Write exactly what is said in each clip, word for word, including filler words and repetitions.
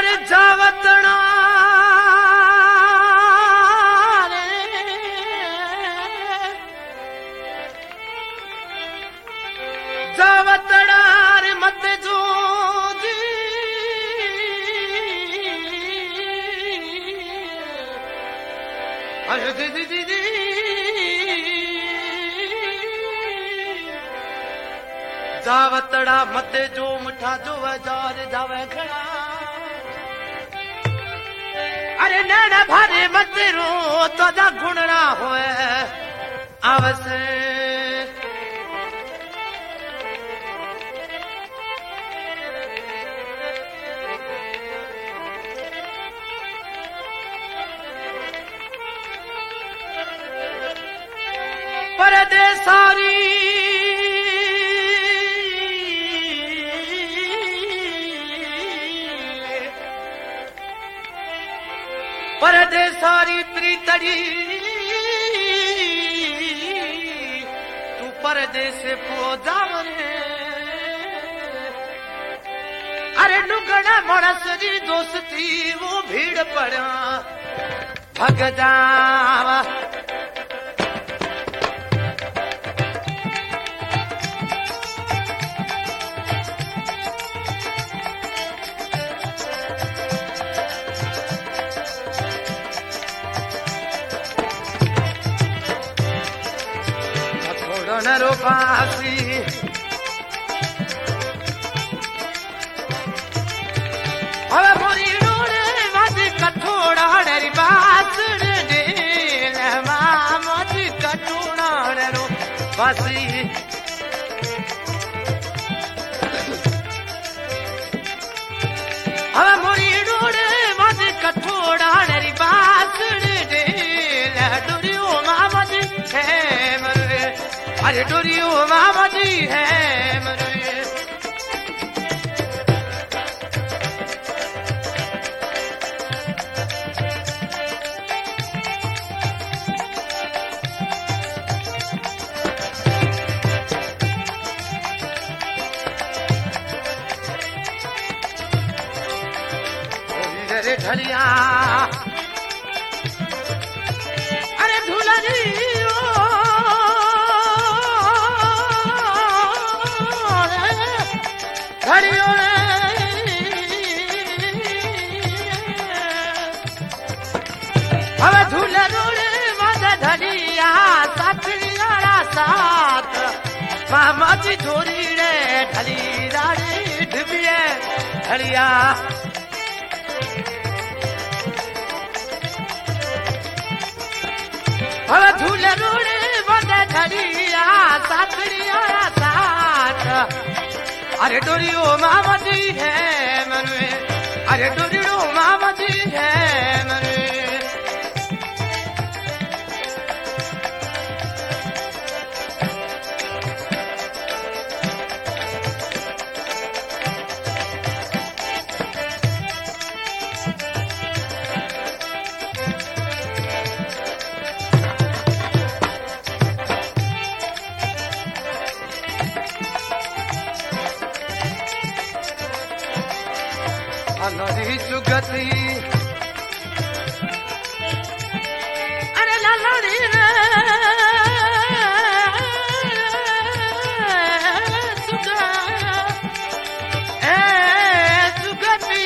अरे जावतना रे जावतना रे मत जो जी अरे दीदी दीदी जावतड़ा मते जो मुठा जो जार जावे खड़ा अरे नैन भारे मते रो तो जा गुणना होए आवसे परदेसारी परदेसारी प्रीतड़ी तू परदेस पोजावरे अरे नुगड़ा मणसरी दोस्ती वो भीड़ पड़ा भग जावा नरो पासी अबे मोरी डोरे मत कठोड़ा डरी बात दे मां मत कठोड़ा डरो पासी अबे मोरी डोरे मत कठोड़ा डरी बात दे डोरियो मां मत है अरे डोरियो मामा जी है मरे अरे ढलिया अरे धूला जी हवे झूले रोड़े मत धड़िया साथड़ियारा साथ मामा जी छोरी रे ढली राड़ी ढिबिए ढलिया हवे झूले रोड़े मत धड़िया साथड़ियारा साथ अरे डोरियो मामा जी है मन में अरे डोरियो मामा जी है मन में नदी सुगती अरे लालड़ी रे सुगा ए सुगती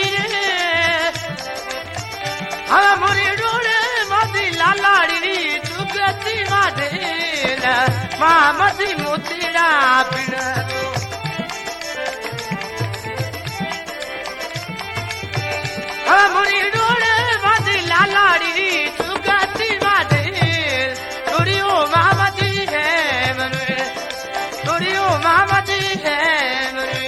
हाँ मोरी डोरे मदी लालड़ी सुगती माधे माँ मदी मोतीरा पिड़ा मोरी डोरे मदी लालाड़ी सुगती माधे डोरियो मामा जी है मरे डोरियो मामा जी है मरे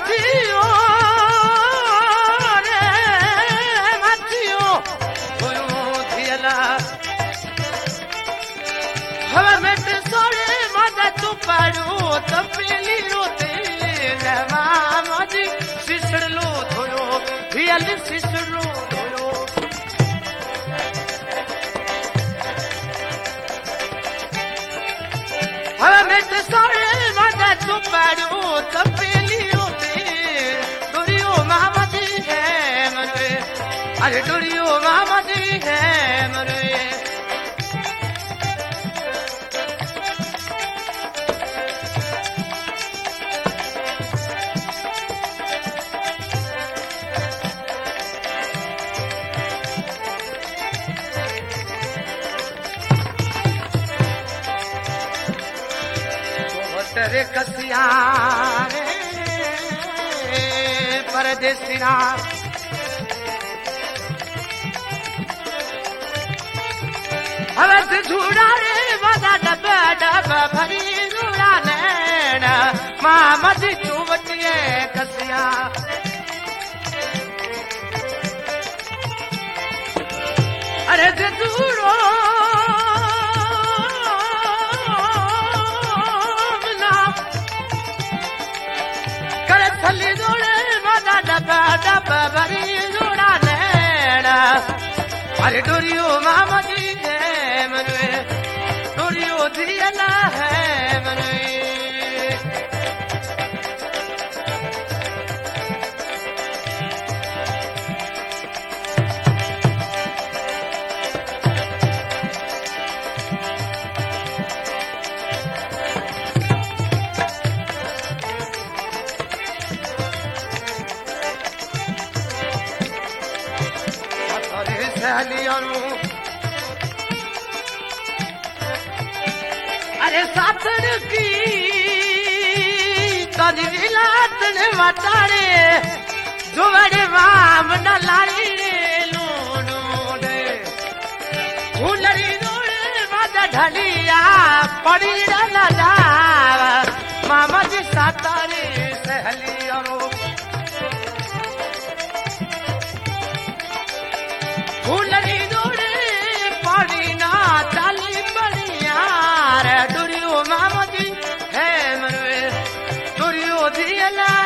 मथियो रे मथियो हुयो थियला हवा में सोरे मद तू पाड़ो तो पेली रोते मामा जी सिसड़लो थोयो थियल सिसड़लो थोयो हवा में सोरे मद तू पाड़ो तो पेली रोते डोरियो मामा जी है मनवे अरे डोरियो मामा जी है मनवे रे कसिया रे परदेसिया हवस झूड़ा रे मदा डबा डबा भरी झूड़ा नैना मामा जी चुवटिए कसिया अरे दूरो थली जोड़े मदा डबा डबा भरी जोड़ा नैना अरे डोरियो मामा जी है मनवे डोरियो दियला है मनवे अरे सातर की तजविलातन मटारे जो बड़े वाम न लाई रे लोनो दे फूलरी दोड़े मद ढलिया पड़ी न जावा मामा जी सातारे सहलिया रो फूलरी दोड़े पड़ी ना चाली बढ़िया रे डोरियो मामा जी है मनवे डोरियो दियला